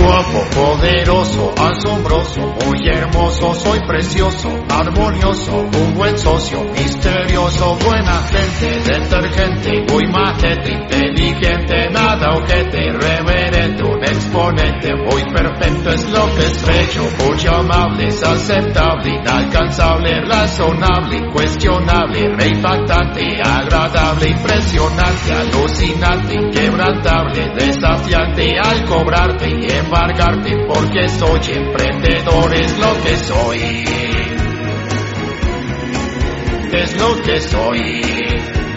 Guapo, poderoso, asombroso, muy hermoso, soy precioso, armonioso, un buen socio, misterioso, buena gente, detergente, muy majete, inteligente, nada ojete, reverente, un exponente, muy perfecto es lo que estrecho, muy amable, es aceptable, inalcanzable, razonable, incuestionable, reimpactante, agradable, impresionante, alucinante, inquebrantable, desafiante, al cobrarte y embargarte, porque soy emprendedor, es lo que soy, es lo que soy.